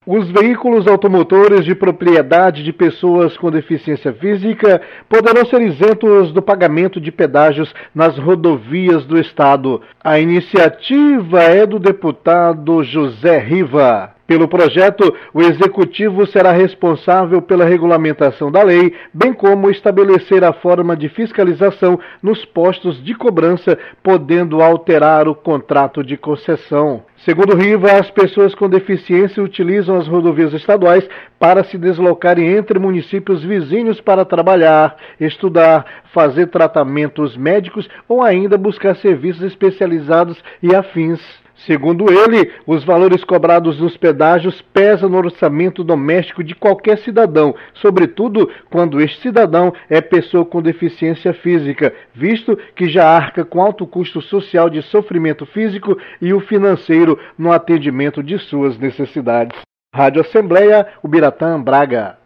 Os veículos automotores de propriedade de pessoas com deficiência física poderão ser isentos do pagamento de pedágios nas rodovias do estado. A iniciativa é do deputado José Riva. Pelo projeto, o Executivo será responsável pela regulamentação da lei, bem como estabelecer a forma de fiscalização nos postos de cobrança, podendo alterar o contrato de concessão. Segundo Riva, as pessoas com deficiência utilizam as rodovias estaduais para se deslocarem entre municípios vizinhos para trabalhar, estudar, fazer tratamentos médicos ou ainda buscar serviços especializados e afins. Segundo ele, os valores cobrados nos pedágios pesam no orçamento doméstico de qualquer cidadão, sobretudo quando este cidadão é pessoa com deficiência física, visto que já arca com alto custo social de sofrimento físico e o financeiro no atendimento de suas necessidades. Rádio Assembleia, Ubiratã, Braga.